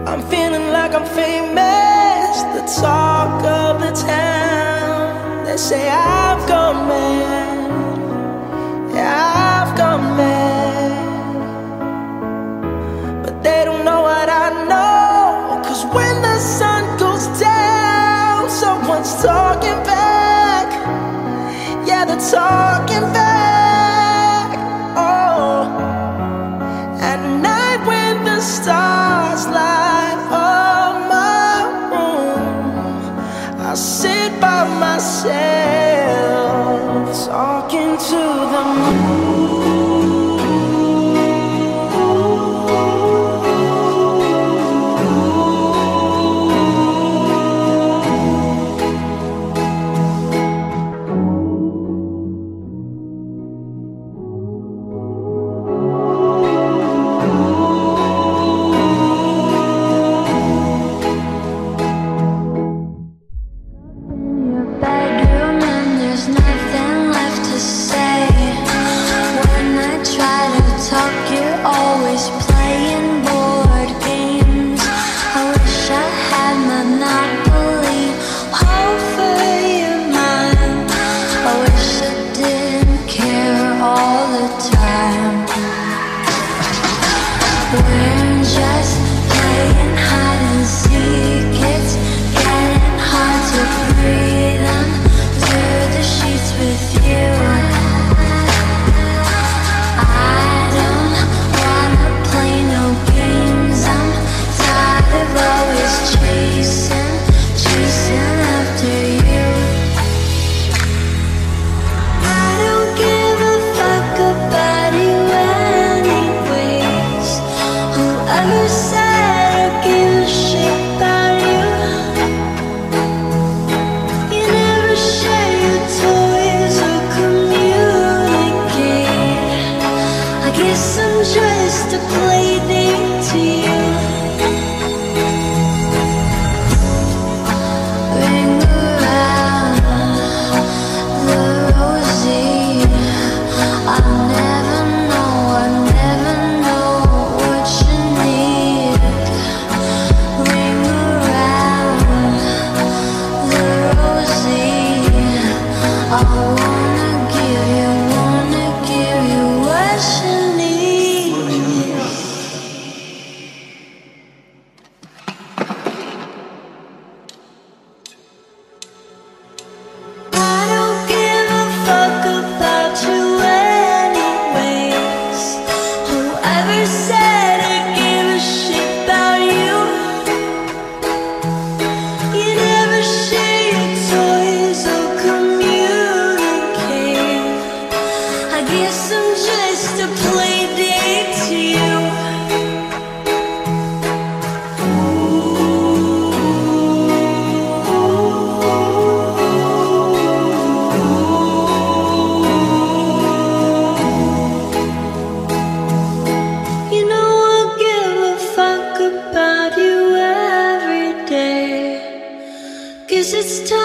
I'm feeling like I'm famous, the talk of the town. They say I've gone mad, yeah, I've gone mad. But they don't know what I know, 'cause when the sun goes down, someone's talking back. Yeah, they're talking back. Oh, at night when the stars light up my room, I sit by myself talking to the moon. It's time.